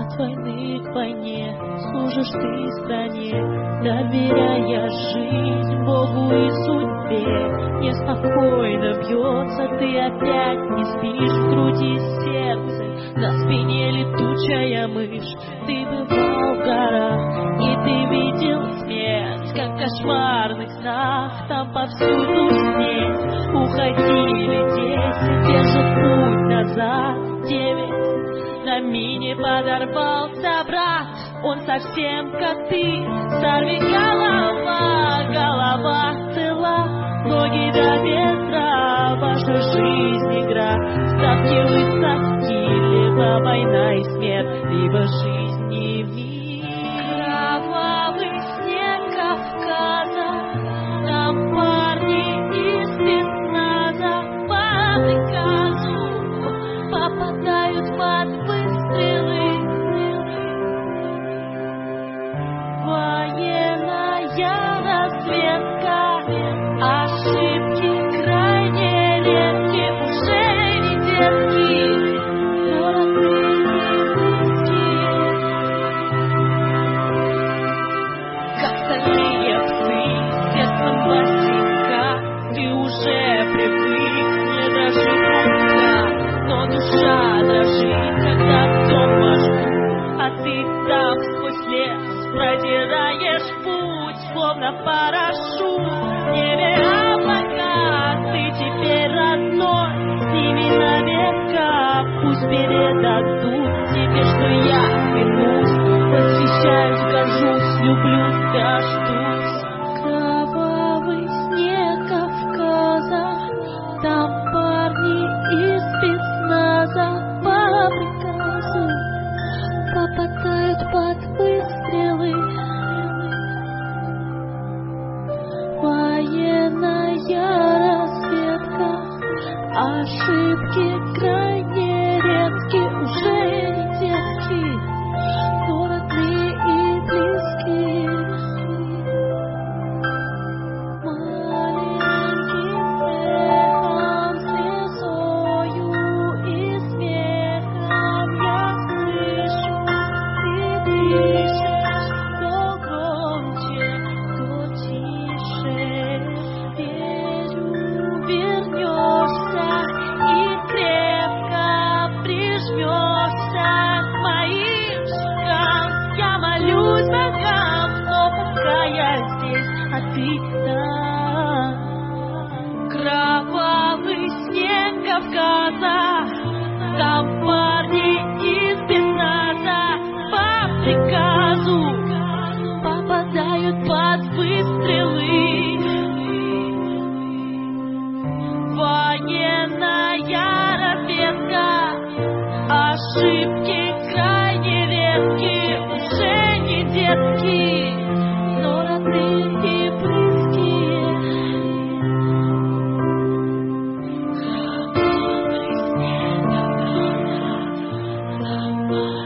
От войны к войне служишь ты стране, доверяя жизнь Богу и судьбе. Неспокойно бьется, ты опять не спишь, в груди сердце, на спине летучая мышь. Ты бывал в горах, и ты видел смерть, как в кошмарных снах, там повсюду снег. Уходили 10, держат путь назад 9. На мине подорвался брат, он совсем как ты. Сорви голова, голова цела, ноги до ветра, ваша жизнь игра. Ставки высоки, либо война и смерть, либо жизнь и мир. Кровавый снег Кавказа, там парни из спецназа по приказу попадают под выстрелы. Военная разведка, ошибки крайне редки, уже не детки, но родные близкие. Как стальные псы, сердцем пластинка, ты уже привык, не дрожит рука, но душа дрожит, когда в том маршрут, а ты там сквозь лес продираешь путь, словно парашют. В небе облака, ты теперь родной, с ними навека, пусть передадут тебе, что я вернусь, восхищаюсь, горжусь, люблю, дождусь. Кровавый снег Кавказа, там парни из спецназа по приказу попадают под выстрелы. Военная разведка, ошибки крайне редки, уже не детки, но родные и близкие. Маленьким эхом, слезою и смехом я слышу, ты дышишь, то громче, то тише. Верю, вернешься и крепко прижмешься к моим щекам. Я молюсь богам, но пока я здесь, а ты там. Кровавый снег Кавказа, там парни из спецназа по приказу попадают под выстрелы. Военная разведка, ошибки крайне редки, уже не детки, но родные и близкие. Кровавый снег Кавказа, там